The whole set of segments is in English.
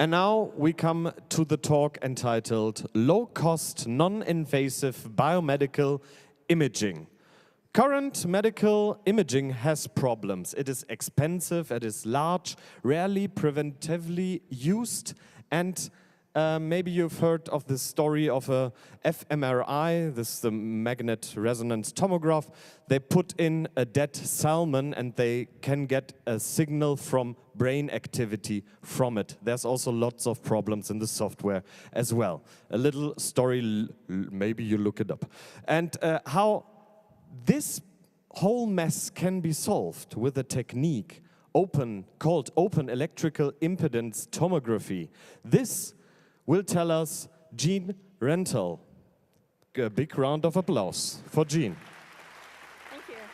And now we come to the talk entitled Low-Cost, Non-Invasive Biomedical Imaging. Current medical imaging has problems. It is expensive, it is large, rarely preventively used, and maybe you've heard of the story of a fMRI, this is the magnet resonance tomograph. They put in a dead salmon and they can get a signal from brain activity from it. There's also lots of problems in the software as well. A little story, maybe you look it up. And how this whole mess can be solved with a technique called open electrical impedance tomography. This will tell us Jean Rental. A big round of applause for Jean. Thank you.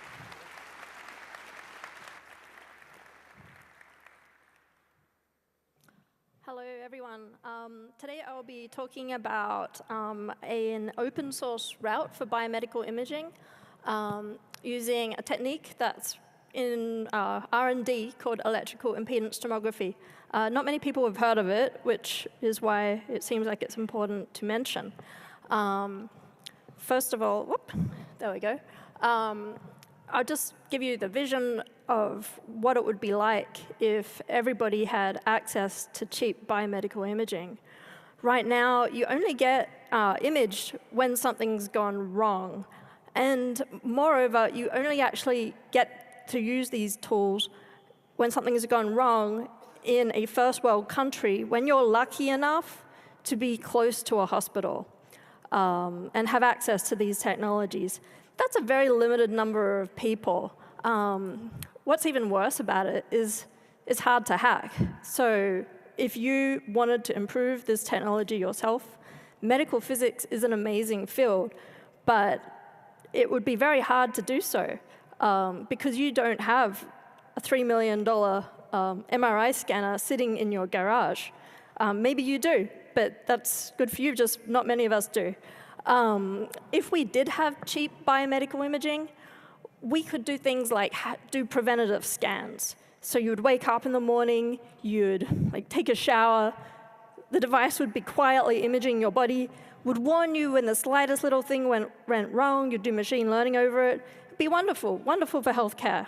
Hello, everyone. Today I'll be talking about an open source route for biomedical imaging using a technique that's in R&D called electrical impedance tomography. Not many people have heard of it, which is why it seems like it's important to mention. First of all, there we go. I'll just give you the vision of what it would be like if everybody had access to cheap biomedical imaging. Right now, you only get imaged when something's gone wrong. And moreover, you only actually get to use these tools when something has gone wrong in a first world country, when you're lucky enough to be close to a hospital and have access to these technologies. That's a very limited number of people. What's even worse about it is it's hard to hack. So if you wanted to improve this technology yourself, medical physics is an amazing field, but it would be very hard to do so because you don't have a $3 million MRI scanner sitting in your garage. Maybe you do, but that's good for you, just not many of us do. If we did have cheap biomedical imaging, we could do things like do preventative scans. So you would wake up in the morning, you'd take a shower, the device would be quietly imaging your body, would warn you when the slightest little thing went wrong, you'd do machine learning over it. It'd be wonderful, wonderful for healthcare.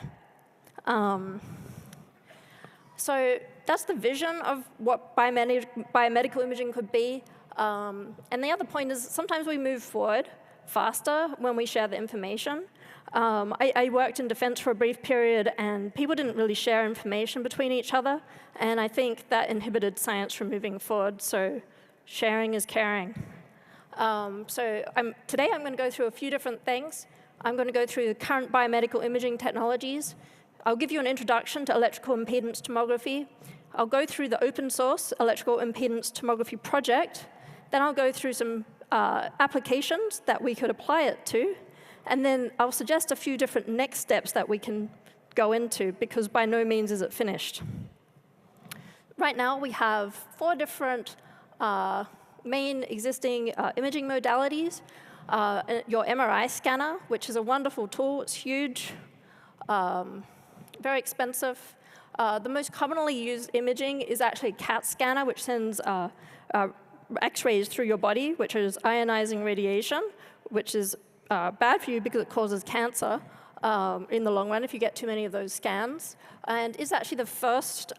So that's the vision of what biomedical imaging could be. And the other point is sometimes we move forward faster when we share the information. I worked in defense for a brief period, and people didn't really share information between each other. And I think that inhibited science from moving forward. So sharing is caring. Today I'm going to go through a few different things. I'm going to go through the current biomedical imaging technologies. I'll give you an introduction to electrical impedance tomography. I'll go through the open source electrical impedance tomography project. Then I'll go through some applications that we could apply it to. And then I'll suggest a few different next steps that we can go into, because by no means is it finished. Right now, we have 4 different main existing imaging modalities. Your MRI scanner, which is a wonderful tool. It's huge. Very expensive. The most commonly used imaging is actually a CAT scanner, which sends X-rays through your body, which is ionizing radiation, which is bad for you because it causes cancer in the long run if you get too many of those scans, and is actually the first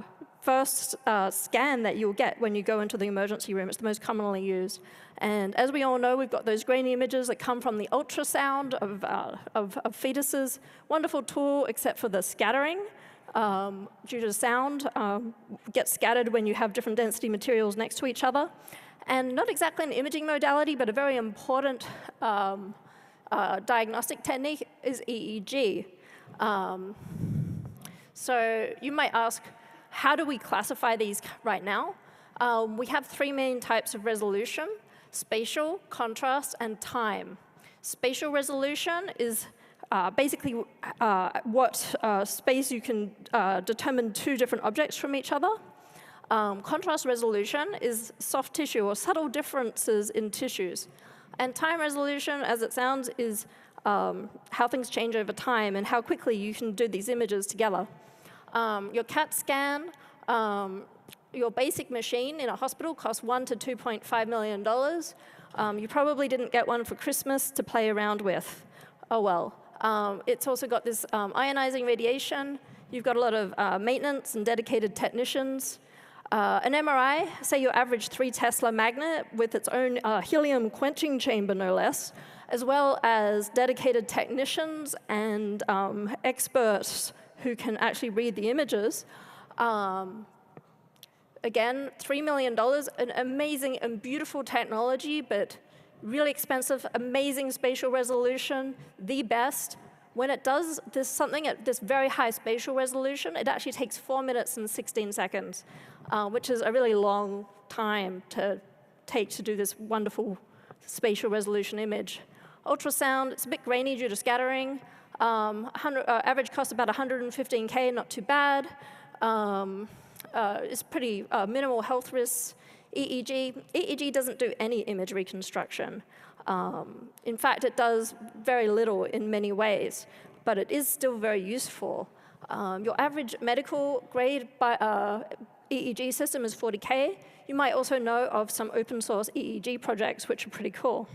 scan that you'll get when you go into the emergency room. It's the most commonly used. And as we all know, we've got those grainy images that come from the ultrasound of fetuses. Wonderful tool, except for the scattering. Due to sound, gets scattered when you have different density materials next to each other. And not exactly an imaging modality, but a very important diagnostic technique is EEG. So you might ask, how do we classify these right now? We have 3 main types of resolution: spatial, contrast, and time. Spatial resolution is basically what space you can determine 2 different objects from each other. Contrast resolution is soft tissue or subtle differences in tissues. And time resolution, as it sounds, is how things change over time and how quickly you can do these images together. Your CAT scan your basic machine in a hospital costs $1 to $2.5 million. You probably didn't get one for Christmas to play around with. Oh well. It's also got this ionizing radiation. You've got a lot of maintenance and dedicated technicians. An MRI, say your average 3 Tesla magnet with its own helium quenching chamber, no less, as well as dedicated technicians and experts who can actually read the images. Again, $3 million, an amazing and beautiful technology, but really expensive, amazing spatial resolution, the best. When it does something at this very high spatial resolution, it actually takes 4 minutes and 16 seconds, which is a really long time to take to do this wonderful spatial resolution image. Ultrasound, it's a bit grainy due to scattering. Average cost about $115K, not too bad. It's pretty minimal health risks. EEG doesn't do any image reconstruction. In fact, it does very little in many ways, but it is still very useful. Your average medical grade EEG system is $40K. You might also know of some open source EEG projects, which are pretty cool.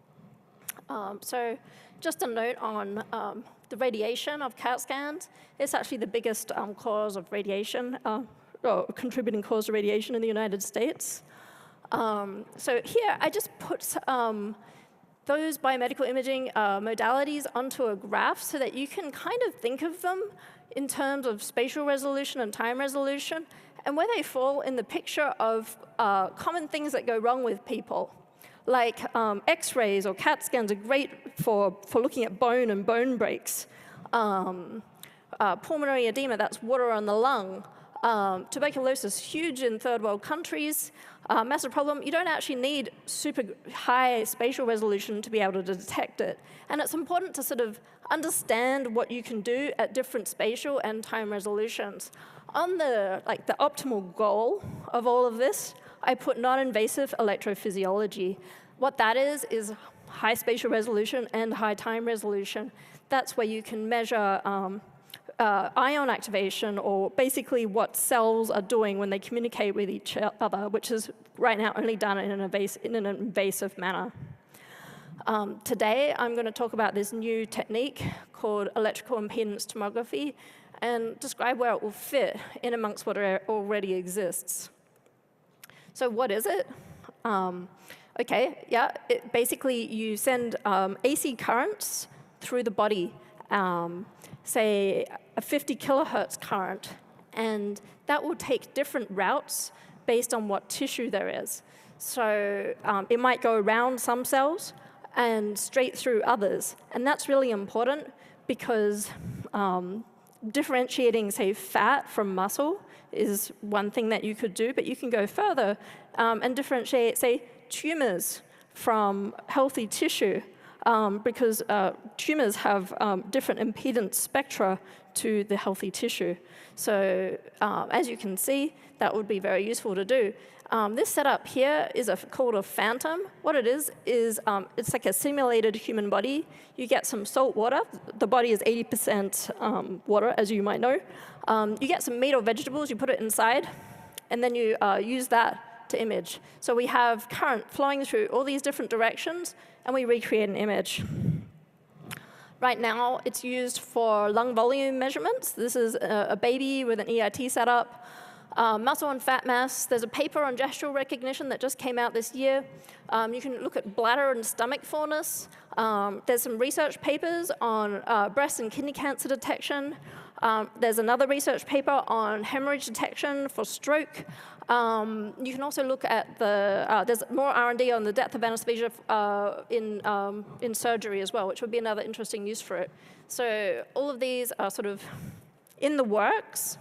So just a note on the radiation of CAT scans. It's actually the biggest cause of radiation, or contributing cause of radiation in the United States. So here, I just put those biomedical imaging modalities onto a graph so that you can kind of think of them in terms of spatial resolution and time resolution, and where they fall in the picture of common things that go wrong with people. Like X-rays or CAT scans are great for looking at bone and bone breaks. Pulmonary edema, that's water on the lung. Tuberculosis, huge in third world countries. Massive problem. You don't actually need super high spatial resolution to be able to detect it. And it's important to sort of understand what you can do at different spatial and time resolutions. On the optimal goal of all of this, I put non-invasive electrophysiology. What that is high spatial resolution and high time resolution. That's where you can measure ion activation, or basically what cells are doing when they communicate with each other, which is right now only done in an invasive manner. Today, I'm going to talk about this new technique called electrical impedance tomography and describe where it will fit in amongst what already exists. So what is it? Basically you send AC currents through the body, say a 50 kilohertz current, and that will take different routes based on what tissue there is. So it might go around some cells and straight through others, and that's really important because differentiating, say, fat from muscle is one thing that you could do, but you can go further and differentiate, say, tumors from healthy tissue, because tumors have different impedance spectra to the healthy tissue. So as you can see, that would be very useful to do. This setup here is called a phantom. What it is it's like a simulated human body. You get some salt water. The body is 80% water, as you might know. You get some meat or vegetables, you put it inside, and then you use that to image. So we have current flowing through all these different directions, and we recreate an image. Right now, it's used for lung volume measurements. This is a baby with an EIT setup. Muscle and fat mass. There's a paper on gestural recognition that just came out this year. You can look at bladder and stomach fullness. There's some research papers on breast and kidney cancer detection. There's another research paper on hemorrhage detection for stroke. You can also look at there's more R&D on the depth of anesthesia in surgery as well, which would be another interesting use for it. So all of these are sort of in the works.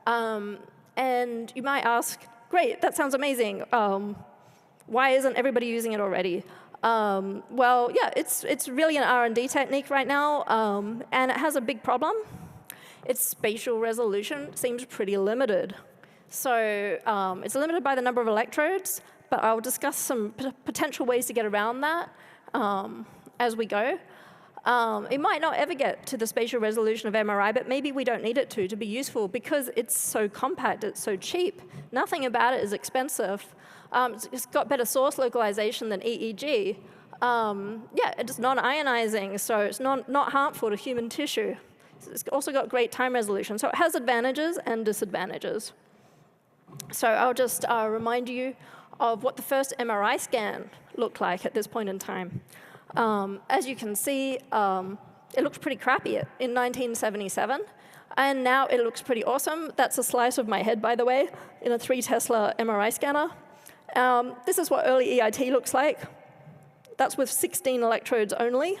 And you might ask, great, that sounds amazing. Why isn't everybody using it already? Well, yeah, it's really an R&D technique right now, and it has a big problem. Its spatial resolution seems pretty limited. So it's limited by the number of electrodes, but I'll discuss some potential ways to get around that as we go. It might not ever get to the spatial resolution of MRI, but maybe we don't need it to be useful because it's so compact, it's so cheap. Nothing about it is expensive. It's got better source localization than EEG. Yeah, it's non-ionizing, so it's not harmful to human tissue. It's also got great time resolution. So it has advantages and disadvantages. So I'll just remind you of what the first MRI scan looked like at this point in time. As you can see, it looked pretty crappy in 1977, and now it looks pretty awesome. That's a slice of my head, by the way, in a 3 Tesla MRI scanner. This is what early EIT looks like. That's with 16 electrodes only.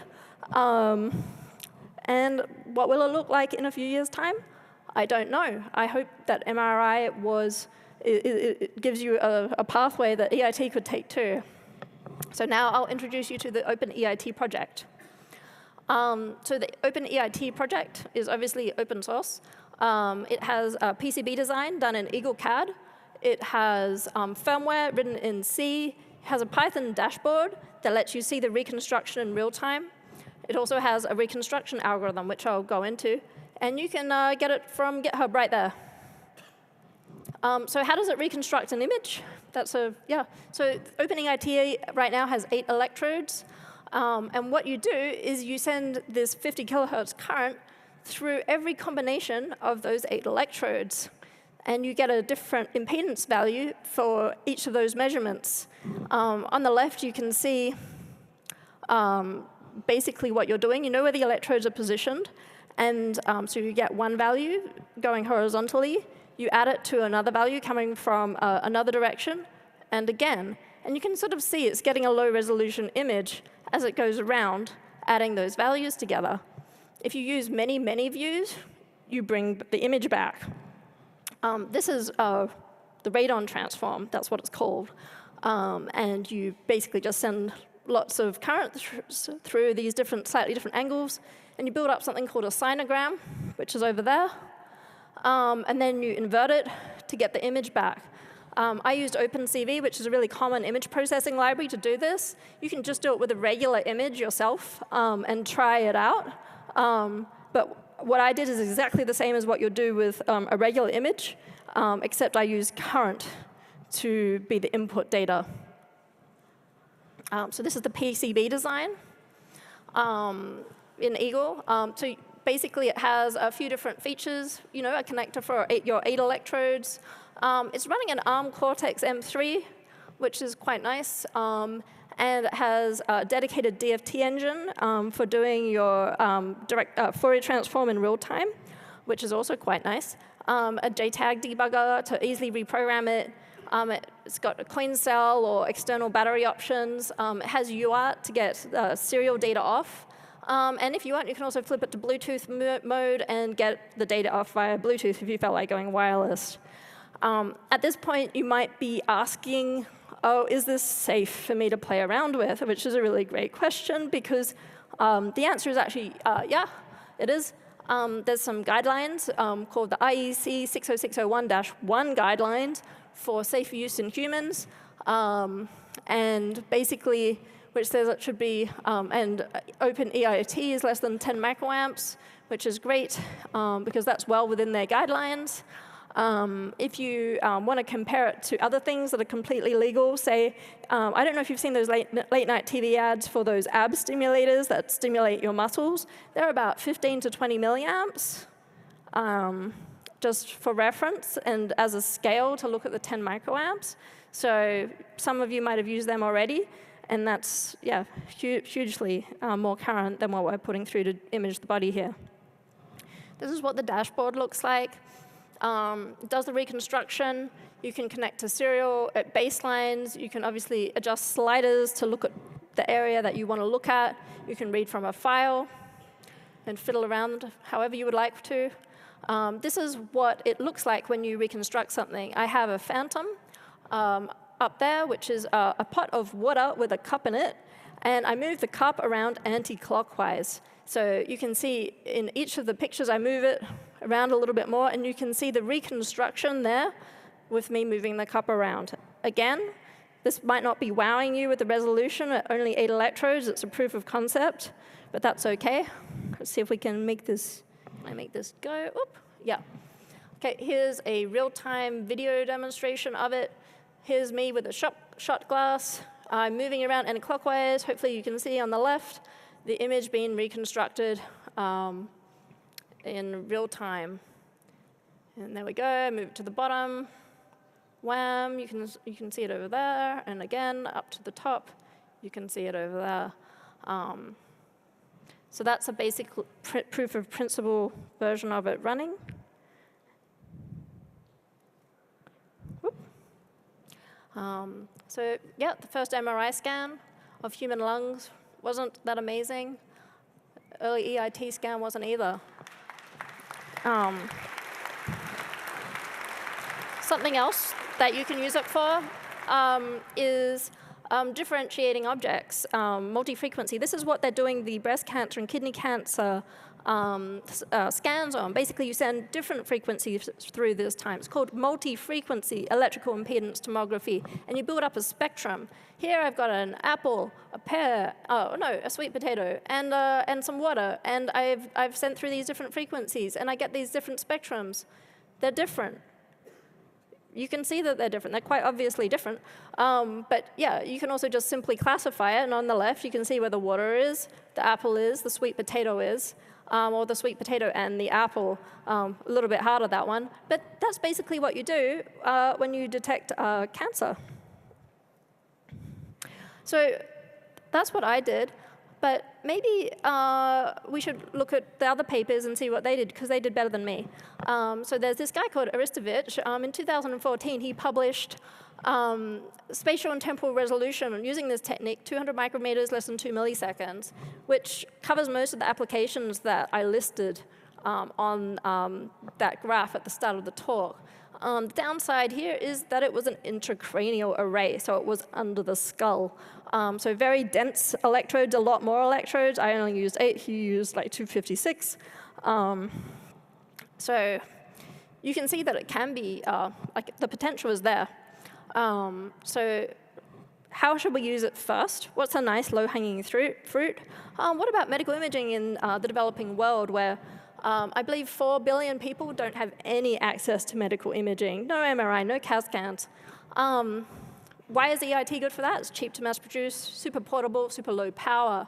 And what will it look like in a few years' time? I don't know. I hope that MRI it gives you a pathway that EIT could take too. So now I'll introduce you to the Open EIT project. So the Open EIT project is obviously open source. It has a PCB design done in EagleCAD. It has firmware written in C. It has a Python dashboard that lets you see the reconstruction in real time. It also has a reconstruction algorithm, which I'll go into. And you can get it from GitHub right there. So how does it reconstruct an image? So OpenEIT right now has 8 electrodes. And what you do is you send this 50 kilohertz current through every combination of those 8 electrodes. And you get a different impedance value for each of those measurements. On the left, you can see basically what you're doing. You know where the electrodes are positioned. And so you get one value going horizontally. You add it to another value coming from another direction, and again. And you can sort of see it's getting a low-resolution image as it goes around, adding those values together. If you use many, many views, you bring the image back. This is the radon transform. That's what it's called. And you basically just send lots of current through these slightly different angles, and you build up something called a sinogram, which is over there. And then you invert it to get the image back. I used OpenCV, which is a really common image processing library to do this. You can just do it with a regular image yourself and try it out. But what I did is exactly the same as what you'll do with a regular image, except I use current to be the input data. So this is the PCB design in Eagle. So basically, it has a few different features, a connector for your 8 electrodes. It's running an ARM Cortex-M3, which is quite nice. And it has a dedicated DFT engine for doing your direct Fourier transform in real time, which is also quite nice. A JTAG debugger to easily reprogram it. It's got a clean cell or external battery options. It has UART to get serial data off. And if you want, you can also flip it to Bluetooth mode and get the data off via Bluetooth if you felt like going wireless. At this point, you might be asking, oh, is this safe for me to play around with? Which is a really great question, because the answer is actually, yeah, it is. There's some guidelines called the IEC 60601-1 guidelines for safe use in humans. And basically, which says it should be, and OpenEIT is less than 10 microamps, which is great, because that's well within their guidelines. If you want to compare it to other things that are completely legal, say, I don't know if you've seen those late-night TV ads for those ab stimulators that stimulate your muscles. They're about 15 to 20 milliamps, just for reference, and as a scale to look at the 10 microamps. So some of you might have used them already. And that's, yeah, hugely more current than what we're putting through to image the body here. This is what the dashboard looks like. It does the reconstruction. You can connect to serial at baselines. You can obviously adjust sliders to look at the area that you want to look at. You can read from a file and fiddle around however you would like to. This is what it looks like when you reconstruct something. I have a phantom up there, which is a pot of water with a cup in it, and I move the cup around anti-clockwise. So you can see in each of the pictures, I move it around a little bit more, and you can see the reconstruction there with me moving the cup around. Again, this might not be wowing you with the resolution at only 8 electrodes. It's a proof of concept. but that's OK. Let's see if we can make this, I make this go. Oop, yeah. OK, here's a real-time video demonstration of it. Here's me with a shot glass. I'm moving around anti-clockwise. Hopefully you can see on the left the image being reconstructed in real time. And there we go, move it to the bottom. Wham, you can see it over there. And again, up to the top, you can see it over there. So that's a basic proof of principle version of it running. So yeah, the first MRI scan of human lungs wasn't that amazing. Early EIT scan wasn't either. Something else that you can use it for is differentiating objects, multi-frequency. This is what they're doing the breast cancer and kidney cancer scans on. Basically, you send different frequencies through this time. It's called multi-frequency electrical impedance tomography, and you build up a spectrum. Here I've got an apple, a pear, a sweet potato, and some water, and I've sent through these different frequencies, and I get these different spectrums. They're different. You can see that they're different. They're quite obviously different. But yeah, you can also just simply classify it, and on the left you can see where the water is, the apple is, the sweet potato is, or the sweet potato and the apple. A little bit harder, that one. But that's basically what you do when you detect cancer. So that's what I did. But maybe we should look at the other papers and see what they did, because they did better than me. So there's this guy called Aristovich. In 2014, he published spatial and temporal resolution using this technique, 200 micrometers, less than 2 milliseconds, which covers most of the applications that I listed on that graph at the start of the talk. The downside here is that it was an intracranial array, so it was under the skull. So very dense electrodes, a lot more electrodes. I only used 8, he used like 256. So you can see that it can be, like the potential is there. So how should we use it first? What's a nice low-hanging fruit? What about medical imaging in the developing world, where I believe 4 billion people don't have any access to medical imaging? No MRI, no CAT scans. Why is EIT good for that? It's cheap to mass produce, super portable, super low power.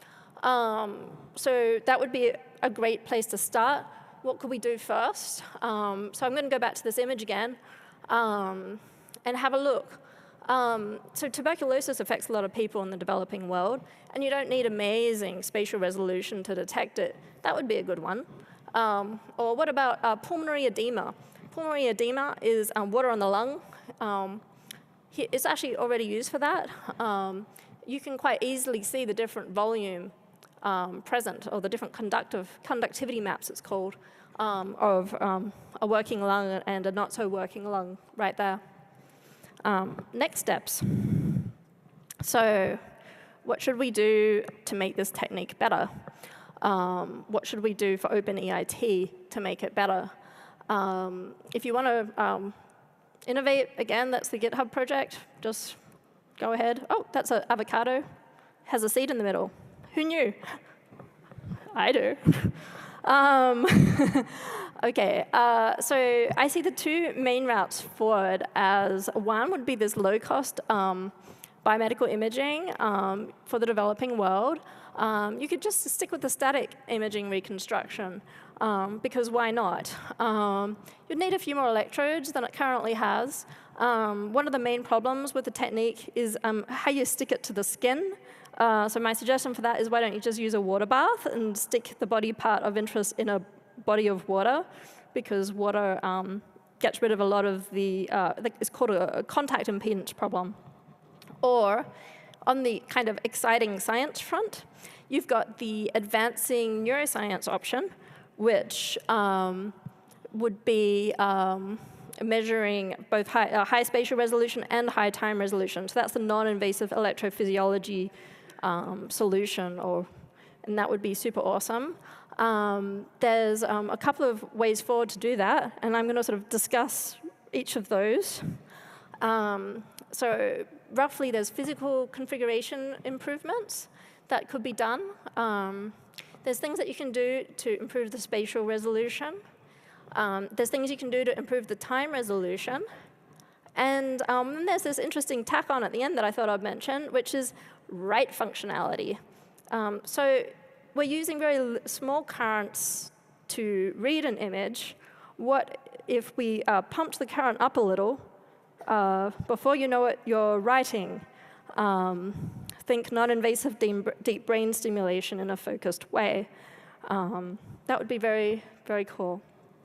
So that would be a great place to start. What could we do first? So I'm going to go back to this image again and have a look. So tuberculosis affects a lot of people in the developing world, and you don't need amazing spatial resolution to detect it. That would be a good one. Or what about pulmonary edema? Pulmonary edema is water on the lung. It's actually already used for that. You can quite easily see the different volume present, or the different conductivity maps, it's called, of a working lung and a not so working lung right there. Next steps. So what should we do to make this technique better? What should we do for OpenEIT to make it better? If you want to innovate, again, that's the GitHub project. Just go ahead. Oh, that's an avocado. Has a seed in the middle. Who knew? I do. OK, so I see the two main routes forward as one would be this low-cost biomedical imaging for the developing world. You could just stick with the static imaging reconstruction, because why not? You'd need a few more electrodes than it currently has. One of the main problems with the technique is how you stick it to the skin. So my suggestion for that is, why don't you just use a water bath and stick the body part of interest in a body of water, because water gets rid of a lot of the, it's called a contact impedance problem. Or on the kind of exciting science front, you've got the advancing neuroscience option, which would be measuring both high spatial resolution and high time resolution. So that's the non-invasive electrophysiology solution, and that would be super awesome. There's a couple of ways forward to do that, and I'm going to sort of discuss each of those. So roughly, there's physical configuration improvements. that could be done. There's things that you can do to improve the spatial resolution. There's things you can do to improve the time resolution. And then there's this interesting tack on at the end that I thought I'd mention, which is write functionality. So we're using very small currents to read an image. What if we pumped the current up a little? Before you know it, you're writing. Think non-invasive deep brain stimulation in a focused way. That would be very, very cool.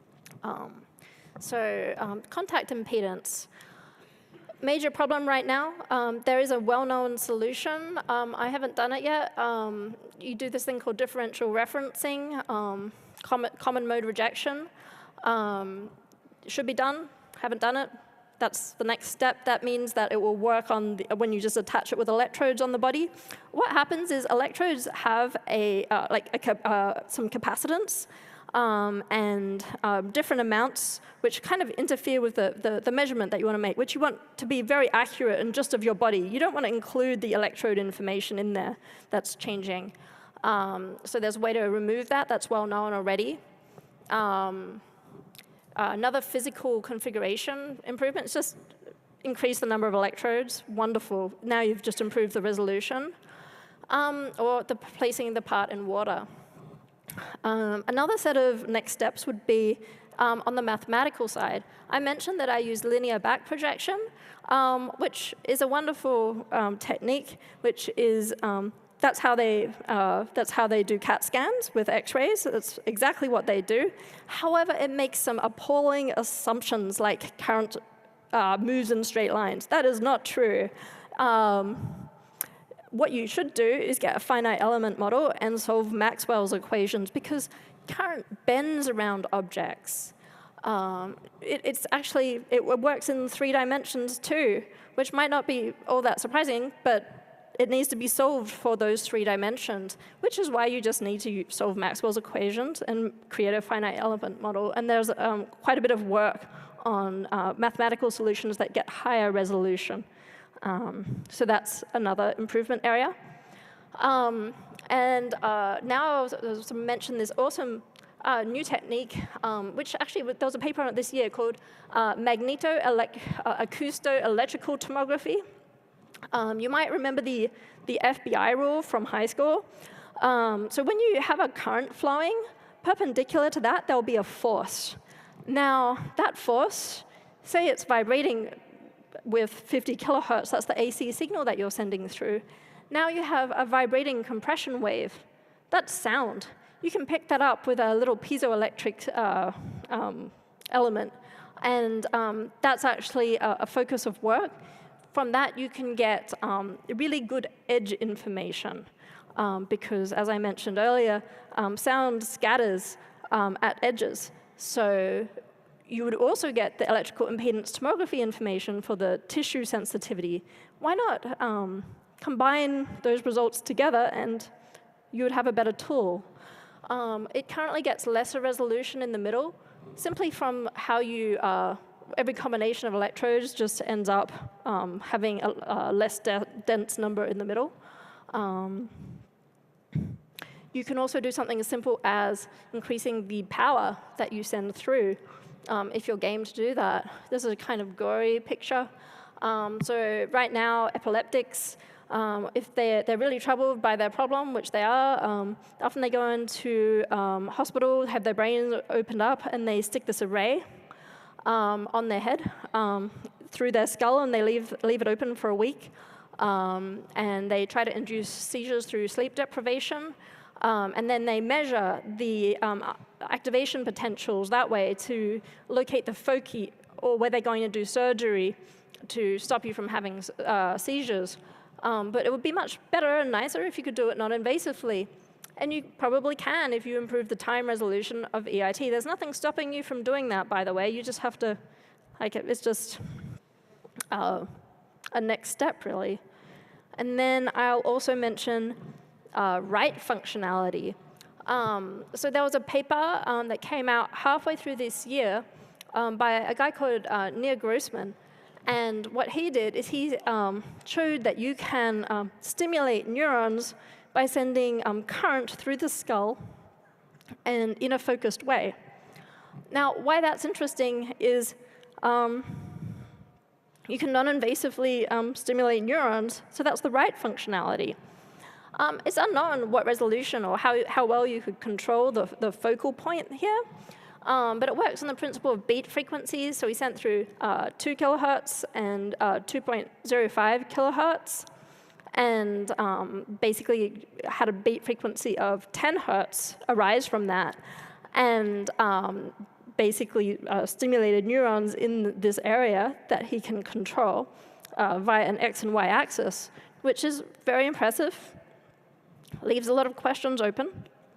Contact impedance. Major problem right now. There is a well-known solution. I haven't done it yet. You do this thing called differential referencing, common mode rejection. Should be done. Haven't done it. That's the next step. That means that it will work on when you just attach it with electrodes on the body. What happens is electrodes have some capacitance and different amounts which kind of interfere with the measurement that you want to make, which you want to be very accurate and just of your body. You don't want to include the electrode information in there that's changing. So there's a way to remove that. That's well known already. Another physical configuration improvement is just increase the number of electrodes. Wonderful. Now you've just improved the resolution. Or placing the part in water. Another set of next steps would be on the mathematical side. I mentioned that I use linear back projection, which is a wonderful technique, which is that's how they do CAT scans with X-rays. That's exactly what they do. However, it makes some appalling assumptions like current moves in straight lines. That is not true. What you should do is get a finite element model and solve Maxwell's equations, because current bends around objects. It works in 3 dimensions too, which might not be all that surprising, but it needs to be solved for those 3 dimensions, which is why you just need to solve Maxwell's equations and create a finite element model. And there's quite a bit of work on mathematical solutions that get higher resolution. So that's another improvement area. Now I'll mention this awesome new technique, which actually there was a paper on it this year called acousto-electrical tomography. You might remember the FBI rule from high school. So when you have a current flowing, perpendicular to that, there'll be a force. Now, that force, say it's vibrating with 50 kilohertz, that's the AC signal that you're sending through. Now you have a vibrating compression wave. That's sound. You can pick that up with a little piezoelectric element. And that's actually a focus of work. From that, you can get really good edge information. Because, as I mentioned earlier, sound scatters at edges. So you would also get the electrical impedance tomography information for the tissue sensitivity. Why not combine those results together, and you would have a better tool? It currently gets lesser resolution in the middle, simply from how you, every combination of electrodes just ends up having a less dense number in the middle. You can also do something as simple as increasing the power that you send through. If you're game to do that. This is a kind of gory picture. So right now, epileptics, if they're really troubled by their problem, which they are, often they go into hospital, have their brains opened up, and they stick this array on their head through their skull, and they leave it open for a week. And they try to induce seizures through sleep deprivation. And then they measure the activation potentials that way to locate the foci, or where they're going to do surgery to stop you from having seizures. But it would be much better and nicer if you could do it non-invasively. And you probably can if you improve the time resolution of EIT. There's nothing stopping you from doing that, by the way. You just have to, it's just a next step, really. And then I'll also mention write functionality. So there was a paper that came out halfway through this year by a guy called Nir Grossman. And what he did is he showed that you can stimulate neurons by sending current through the skull and in a focused way. Now, why that's interesting is you can non-invasively stimulate neurons, so that's the right functionality. It's unknown what resolution or how well you could control the focal point here, but it works on the principle of beat frequencies. So we sent through 2 kilohertz and 2.05 kilohertz, and basically had a beat frequency of 10 hertz arise from that, and basically stimulated neurons in this area that he can control via an X and Y axis, which is very impressive. Leaves a lot of questions open.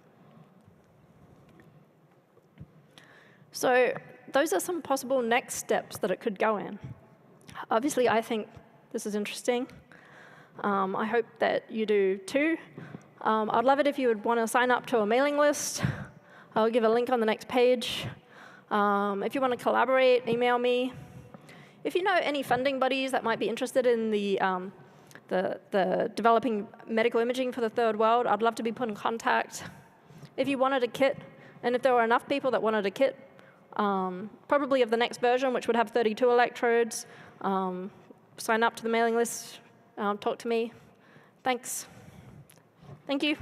So those are some possible next steps that it could go in. Obviously, I think this is interesting. I hope that you do too. I'd love it if you would want to sign up to a mailing list. I'll give a link on the next page. If you want to collaborate, email me. If you know any funding buddies that might be interested in the developing medical imaging for the third world, I'd love to be put in contact. If you wanted a kit, and if there were enough people that wanted a kit, probably of the next version, which would have 32 electrodes, sign up to the mailing list, talk to me. Thanks. Thank you.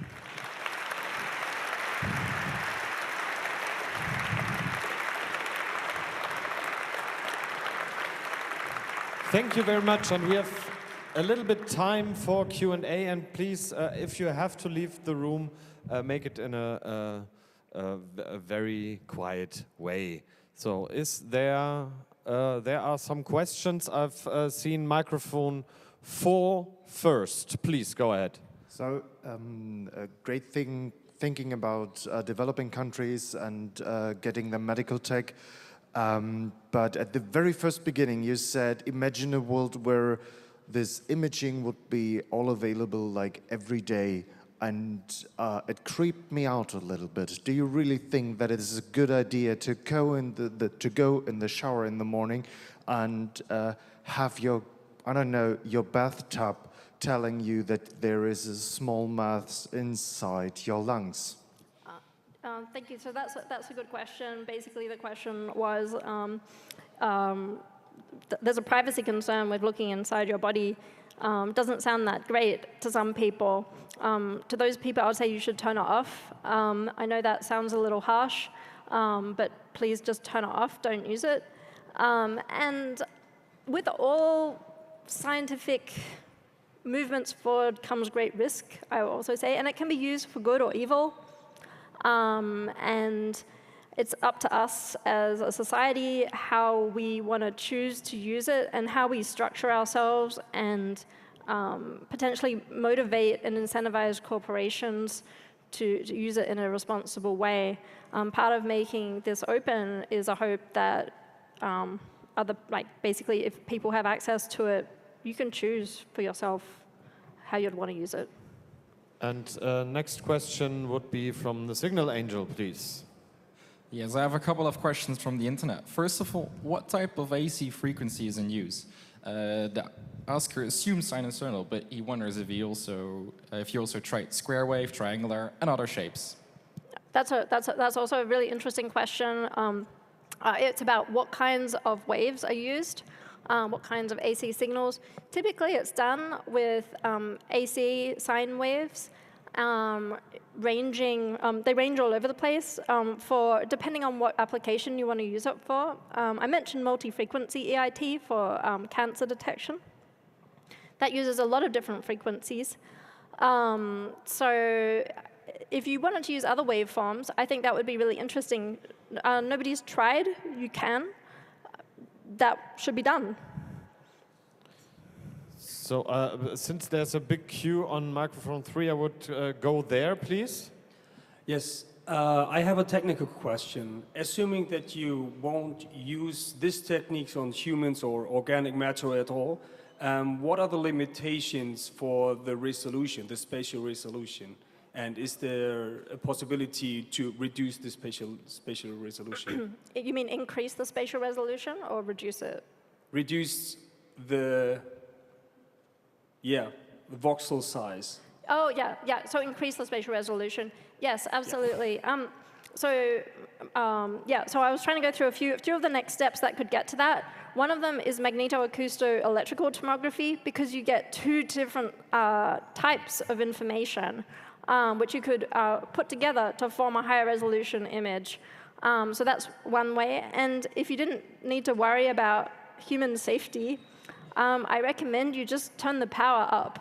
Thank you very much, and we have a little bit time for Q&A, and please, if you have to leave the room, make it in a very quiet way. So is there are some questions. I've seen microphone 4 first. Please, go ahead. So, a great thing thinking about developing countries and getting them medical tech. But at the very first beginning, you said, imagine a world where this imaging would be all available like every day. And it creeped me out a little bit. Do you really think that it is a good idea to go in the shower in the morning and have your, I don't know, your bathtub telling you that there is a small mass inside your lungs? Thank you. So that's a good question. Basically, the question was, there's a privacy concern with looking inside your body. Doesn't sound that great to some people. To those people, I would say you should turn it off. I know that sounds a little harsh, but please just turn it off. Don't use it. And with all scientific movements forward comes great risk, I will also say, and it can be used for good or evil. And it's up to us as a society how we want to choose to use it and how we structure ourselves and potentially motivate and incentivize corporations to use it in a responsible way. Part of making this open is a hope that basically if people have access to it, you can choose for yourself how you'd want to use it. And next question would be from the Signal Angel, please. Yes, I have a couple of questions from the internet. First of all, what type of AC frequency is in use? The asker assumes sinusoidal, but he wonders if you also tried square wave, triangular, and other shapes. That's also a really interesting question. It's about what kinds of waves are used. What kinds of AC signals. Typically, it's done with AC sine waves, ranging. They range all over the place depending on what application you want to use it for. I mentioned multi-frequency EIT for cancer detection. That uses a lot of different frequencies. So if you wanted to use other waveforms, I think that would be really interesting. Nobody's tried. You can. That should be done. So since there's a big queue on microphone 3, I would go there, please. Yes, I have a technical question. Assuming that you won't use these techniques on humans or organic matter at all, what are the limitations for the resolution, the spatial resolution? And is there a possibility to reduce the spatial resolution? You mean increase the spatial resolution or reduce it? Reduce the voxel size. Oh, yeah, yeah. So increase the spatial resolution. Yes, absolutely. So I was trying to go through a few of the next steps that could get to that. One of them is magnetoacousto-electrical tomography, because you get two different types of information, which you could put together to form a higher resolution image. So that's one way. And if you didn't need to worry about human safety, I recommend you just turn the power up.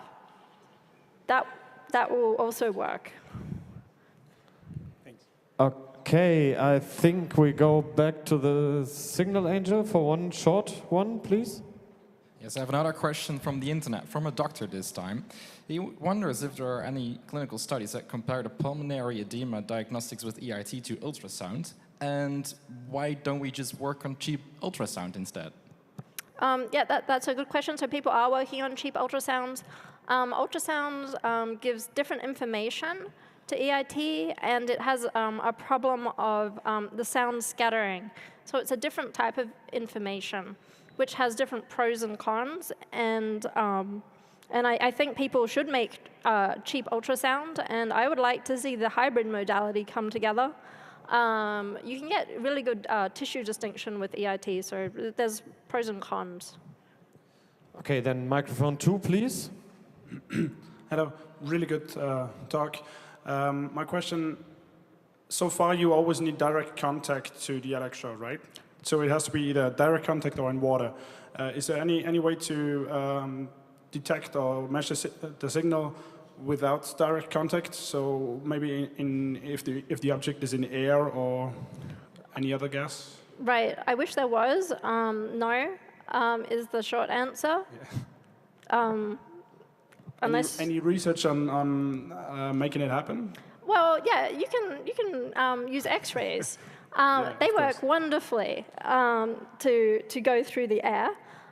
That will also work. Thanks. Okay, I think we go back to the Signal Angel for one short one, please. Yes, I have another question from the internet, from a doctor this time. He wonders if there are any clinical studies that compare the pulmonary edema diagnostics with EIT to ultrasound, and why don't we just work on cheap ultrasound instead? Yeah, that's a good question. So people are working on cheap ultrasounds. Ultrasound gives different information to EIT, and it has a problem of the sound scattering. So it's a different type of information, which has different pros and cons. And I think people should make cheap ultrasound, and I would like to see the hybrid modality come together. You can get really good tissue distinction with EIT, so there's pros and cons. Okay, then microphone 2, please. Hello, really good talk. My question, so far you always need direct contact to the electrode, right? So it has to be either direct contact or in water. Is there any way to detect or measure the signal without direct contact? So maybe if the object is in air or any other gas? Right, I wish there was. No, is the short answer. Yeah. Unless any research on making it happen? Well, yeah, you can use X-rays. They work wonderfully to go through the air,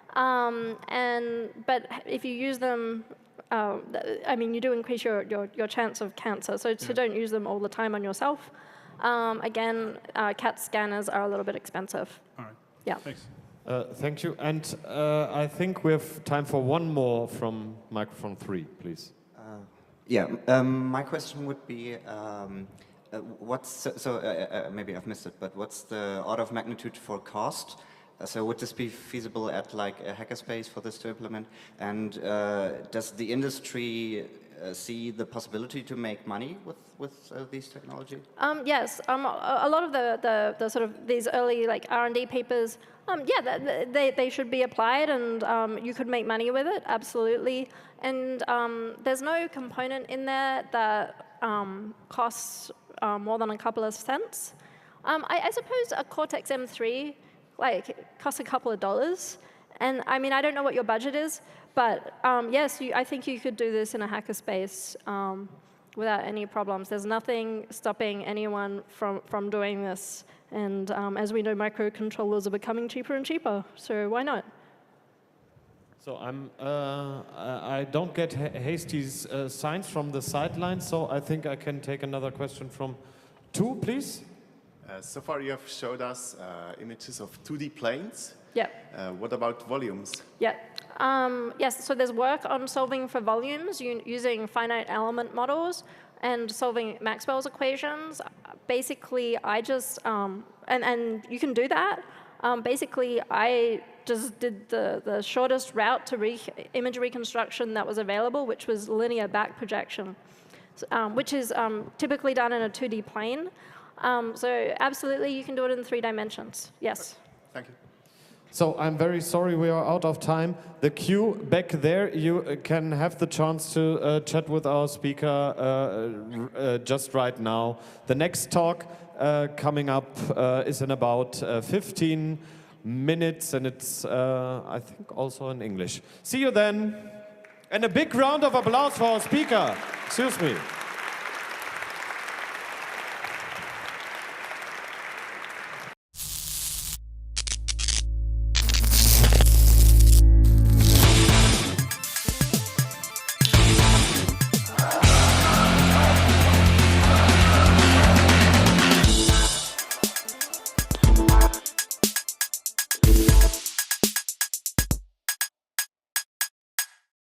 but if you use them, I mean, you do increase your chance of cancer. So don't use them all the time on yourself. Again, CAT scanners are a little bit expensive. All right. Yeah. Thanks. Thank you. And I think we have time for one more from microphone 3, please. My question would be, maybe I've missed it, but what's the order of magnitude for cost? So would this be feasible at like a hackerspace for this to implement? And does the industry see the possibility to make money with these technology? Yes, a lot of the sort of these early like R&D papers, they should be applied, and you could make money with it, absolutely. And there's no component in there that costs more than a couple of cents. I suppose a Cortex M3 costs a couple of dollars. And I mean, I don't know what your budget is, but yes, I think you could do this in a hackerspace without any problems. There's nothing stopping anyone from doing this. And as we know, microcontrollers are becoming cheaper and cheaper, so why not? So I don't get hasty signs from the sidelines, so I think I can take another question from 2, please. So far you have showed us images of 2D planes. Yeah. What about volumes? Yeah. Yes, so there's work on solving for volumes using finite element models and solving Maxwell's equations. Basically, I just, and you can do that. Basically, I just did the shortest route to image reconstruction that was available, which was linear back projection, which is typically done in a 2D plane. So absolutely, you can do it in 3 dimensions. Yes. Thank you. So I'm very sorry we are out of time. The queue back there, you can have the chance to chat with our speaker just right now. The next talk coming up is in about 15 minutes, and it's, I think, also in English. See you then. And a big round of applause for our speaker. Excuse me.